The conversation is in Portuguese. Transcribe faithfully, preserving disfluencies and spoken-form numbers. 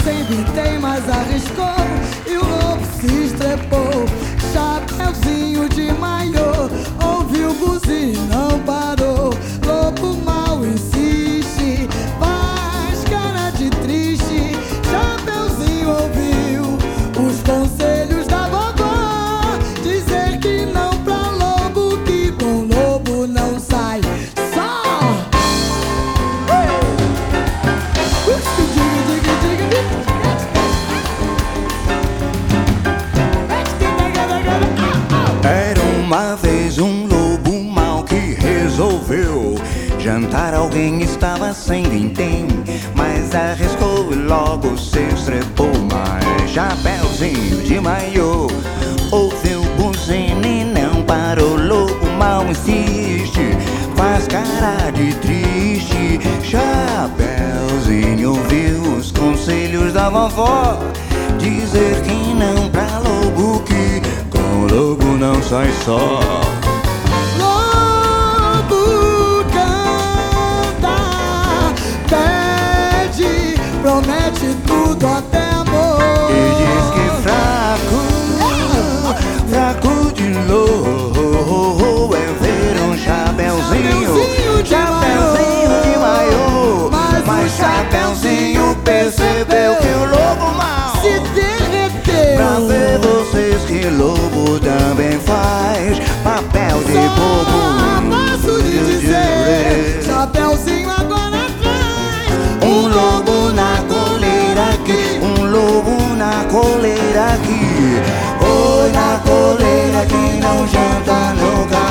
sempre tem, mas arriscou e o lobo se estrepou. Chapeuzinho de maiô, ouviu buzina e não parou. Lobo mal insiste, faz cara de triste. Chapeuzinho ouviu os conselhos da vovó, dizer que não pra lobo, que com lobo não sai só. Era uma vez um lobo mau que resolveu jantar alguém, estava sem vintém, mas arriscou e logo se estrepou. Mas Chapeuzinho de maiô ouviu buzina e não parou. Lobo mau insiste, faz cara de triste. Chapeuzinho ouviu os conselhos da vovó, dizer que não pra lobo, que com lobo não sai só. Lobo canta, pede, promete tudo até amor. E diz que fraco, fraco de lobo é ver um Chapeuzinho, Chapeuzinho de maiô. Mas Chapeuzinho percebeu que o lobo mau se derreteu. Pra ver vocês que lobo também faz papel de bobo. Posso lhe dizer, Chapeuzinho agora traz um lobo na coleira aqui, um lobo na coleira aqui. Oi, na coleira que não janta nunca.